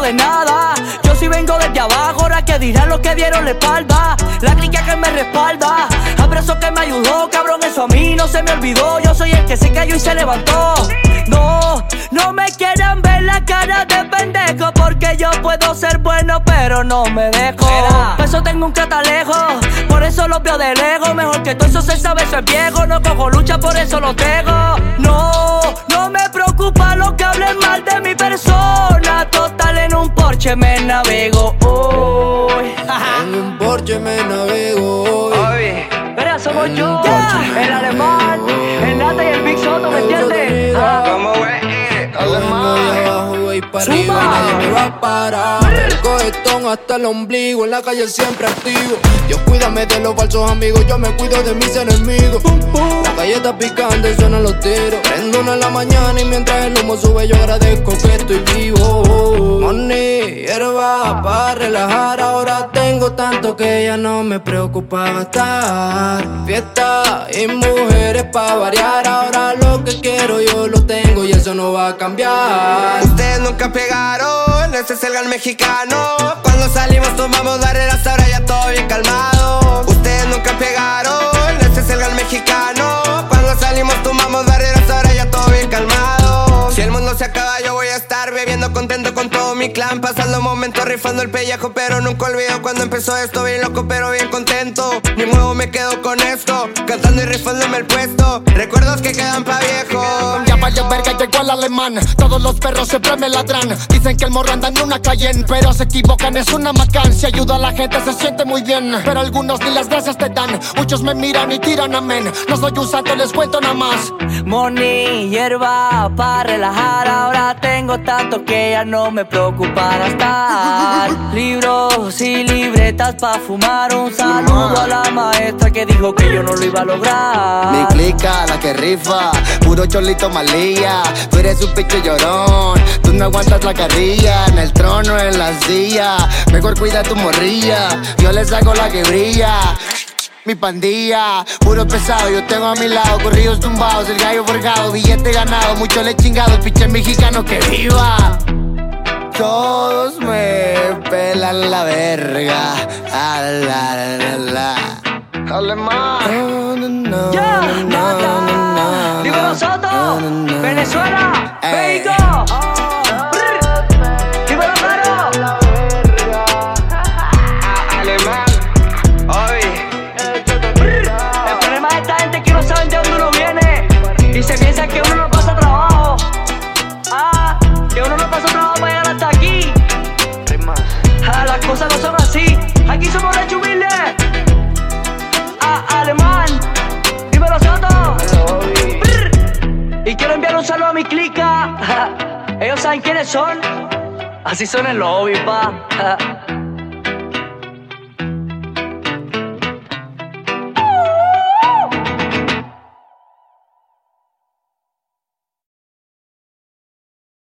de nada. Yo sí vengo desde abajo, ahora que dirán los que dieron la espalda. La clica que me respalda, abrazo que me ayudó, cabrón, eso a mí no se me olvidó. Yo soy el que se cayó y se levantó. No me quieran ver la cara de pendejo, porque yo puedo ser bueno pero no me dejo. Por eso tengo un catalejo, por eso los veo de lejos. Mejor que todo eso se sabe, eso es viejo. No cojo lucha, por eso lo tengo. No me preocupa lo que hablen mal de mi persona. Total, en un Porsche me navego hoy. En un Porsche me navego hoy. Pero somos yo, el Alemán, el Nata y el Big Soto, ¿me entiendes? ¿Cómo, güey? Vengo de abajo, voy para arriba y nadie me va a parar. El cohetón hasta el ombligo, en la calle siempre activo. Dios, cuídame de los falsos amigos, yo me cuido de mis enemigos. La calle está picante y suenan los tiros. Prendo una en la mañana y mientras el humo sube yo agradezco que estoy vivo. Money, hierba para relajar, ahora tengo tanto que ya no me preocupa gastar. Fiesta y mujeres pa' variar, ahora lo que quiero yo lo tengo y eso no va a cambiar. Ustedes nunca pegaron, ese es el gal mexicano. Cuando salimos tomamos barreras, ahora ya todo bien calmado. Ustedes nunca pegaron, ese es el gal mexicano. Cuando salimos tomamos barreras, ahora ya todo bien calmado. Si el mundo se acaba yo voy a estar bebiendo contento con todo mi clan, pasando momentos rifando el pellejo, pero nunca olvido cuando empezó esto. Bien loco pero bien contento, ni muevo me quedo con esto, cantando y rifándome el puesto. Recuerdos que quedan pa' viejo. Ya valió verga, llegó el alemán. Todos los perros siempre me ladran. Dicen que el morro anda en una Cayenne, pero se equivocan, es una Macan. Si ayuda a la gente se siente muy bien, pero algunos ni las gracias te dan. Muchos me miran y tiran amén. No soy un santo, les cuento nada más. Money, hierba para relajar, ahora tengo tanto que ya no me preocupa gastar. Libros y libretas pa' fumar, un saludo a la maestra que dijo que yo no lo iba a lograr. Mi clica, la que rifa, puro cholito malilla. Tú eres un picho llorón, tú no aguantas la carrilla. En el trono, en la silla, mejor cuida tu morrilla. Yo les hago la que brilla. Mi pandilla, puro pesado, yo tengo a mi lado corridos tumbados, el gallo forjado, billete ganado, mucho le chingado, el pinche mexicano que viva. Todos me pelan la verga. Alemán. Ya, Nata, dímelo Soto, Venezuela, México. Dímelo Caro. Alemán, hoy. El problema de esta gente es que no saben de dónde uno viene y se piensa que uno no pasa trabajo. Que uno no pasa trabajo para llegar hasta aquí. Las cosas no son así. Aquí somos los humildes. Alemán, dímelo Soto. Y quiero enviar un saludo a mi clica. Ellos saben quiénes son. Así son en el lobby, pa.